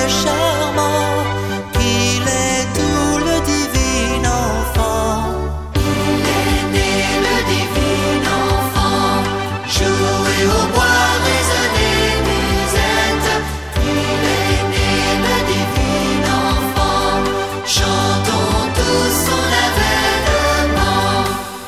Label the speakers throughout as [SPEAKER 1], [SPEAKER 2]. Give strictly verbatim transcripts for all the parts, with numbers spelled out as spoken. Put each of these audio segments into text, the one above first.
[SPEAKER 1] charmant, qu'il est tout le divin enfant.
[SPEAKER 2] Il est né le divin enfant, jouer au bois, résonner musette. Il est né le divin enfant, chantons tous son avènement.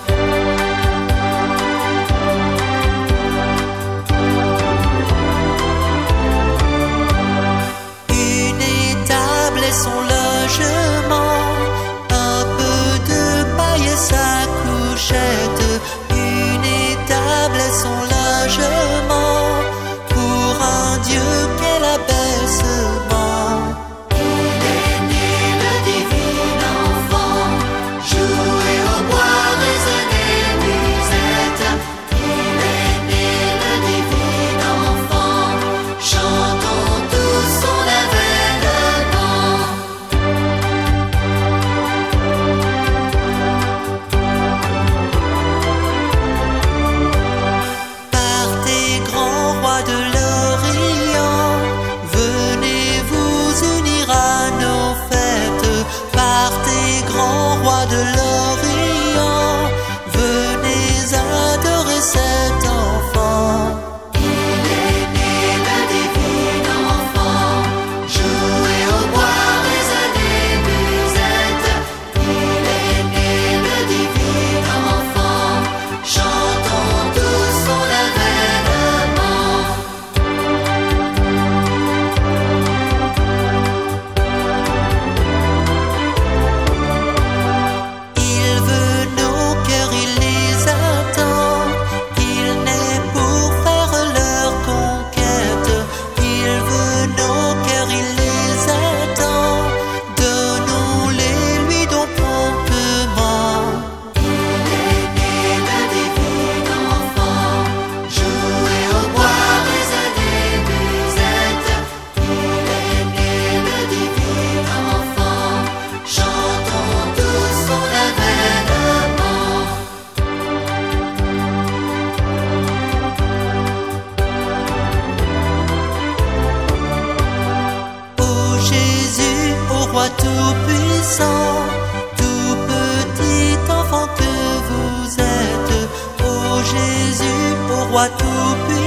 [SPEAKER 1] Une étable et son logement, un peu de paille et sa couchette. Une étable et son logement, pour un Dieu quel abaissement.
[SPEAKER 2] Il est né le divin enfant, jouer au bois, résonner musette. Il est né le divin enfant, chantons tous son avènement.
[SPEAKER 1] Partez, grands rois de l'Orient, venez vous unir à nos fêtes. Partez, grands rois de l'Orient, venez adorer cet enfant.
[SPEAKER 2] Il est né le divin enfant, jouer au bois, résonner musette. Il est né le divin enfant, chantons tous son avènement.
[SPEAKER 1] Il veut nos cœurs, il les attend. Il naît pour faire leur conquête. Il veut nos cœurs, il les attend. Donnons-les lui donc promptement.
[SPEAKER 2] Il est né le divin enfant, jouer au bois, résonner musette. Il est né le divin enfant, chantons tous son avènement.
[SPEAKER 1] Ô Jésus, ô roi tout-puissant, tout petit enfant que vous êtes. Ô Jésus, ô roi tout-puissant,